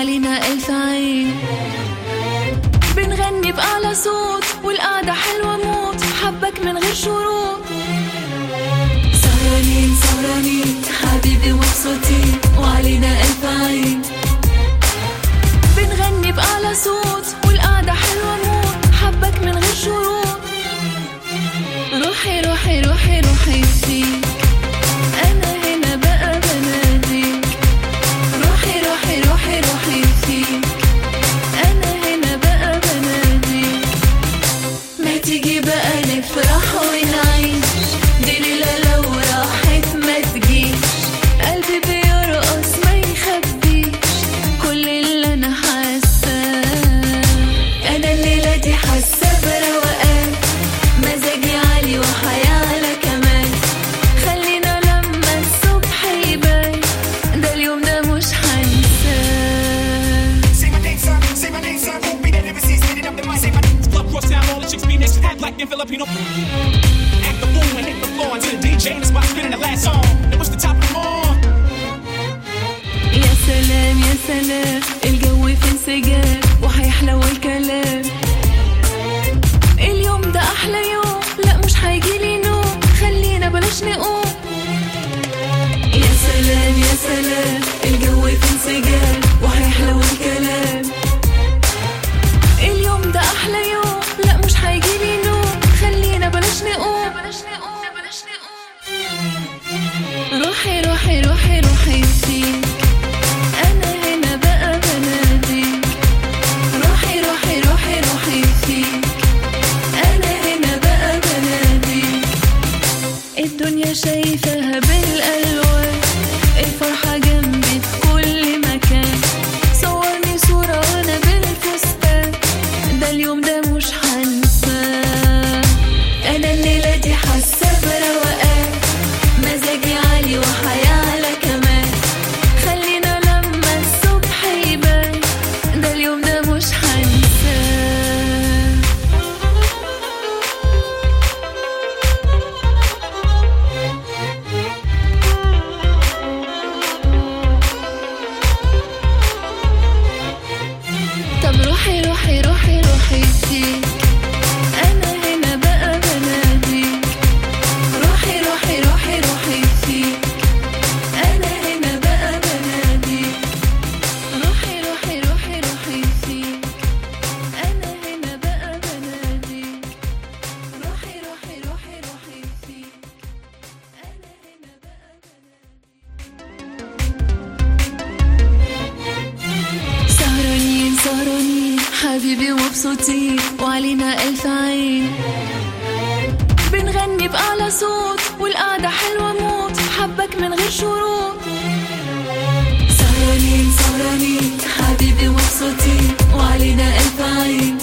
وعلينا ألف عين. بنغني بأعلى صوت والقعدة حلوة موت، حبك من غير شروط. سهرانين سهرانين حبيبي مبسوطين وعلينا ألف عين. بنغني بأعلى صوت والقعدة حلوة موت، حبك من غير شروط. روحي روحي روحي روحي فيك، أنا هنا بقى بناديك. روحي روحي روحي روحي فيك، أنا هنا بقى بناديك. ما تيجي بقى نفرح ونعيش، دي ليلة لو راحت ما تجيش. قلبي بيرقص ما يخبيش كل اللي أنا حاساه. أنا الليلة دي حاسة بروقان، مزاجي عالي وحياة على كمان. خلينا لما الصبح يبان، ده اليوم ده مش هنساه. Say my name, sir. Say my name, sir. Won't be there, never see. Spinning up the mic. Say my name. Club cross town, all the chicks be next. Act like in Filipino. Act the fool and hit the floor until the DJ in the spot spinning the last song. It was the top of them all. يا سلام يا سلام، الجو في انسجام وهيحلو الكلام. اليوم ده أحلى يوم، لا مش هيجيلي نوم. خلينا بلاش نقوم. يا سلام يا سلام، الجو في انسجام وهيحلو الكلام. اليوم ده أحلى يوم، لا مش هيجيلي نوم. خلينا بلاش نقوم. روحي روحي روحي روحي فيك، أنا هنا بقى بناديك. روحي روحي روحي روحي فيك، أنا هنا بقى بناديك. الدنيا شايفاها بالألوان، الفرحة جنبي في كل مكان. صورني صورة وأنا بالفستان، ده اليوم ده مش هنساه. أنا الليلة دي حاسة بروقان، مزاجي عالي وحياة على كمان. خلينا لما الصبح يبان، ده اليوم ده مش هنساه. طب روحي روحي روحي روحي فيك، أنا هنا بقى بناديك. روحي روحي روحي روحي فيك، أنا هنا بقى بناديك. روحي روحي روحي روحي فيك، أنا هنا بقى بناديك. روحي روحي روحي روحي فيك، أنا هنا بقى بناديك. سهرانين سهرانين حبيبي مبسوطين وعلينا ألف عين. بنغني بأعلى صوت والقعدة حلوة موت، حبك من غير شروط. سهرانين سهرانين حبيبي مبسوطين وعلينا ألف عين.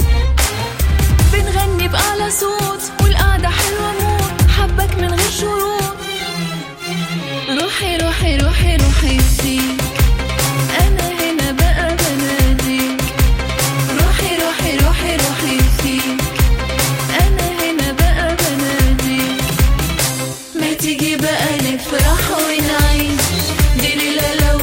بنغني بأعلى صوت والقعدة حلوة موت، حبك من غير شروط. روحي روحي روحي روحي فيك، أنا هنا بقى بناديك. روحي روحي روحي روحي فيك، أنا هنا بقى بناديك. ما تيجي بقى نفرح ونعيش، دي ليلة لو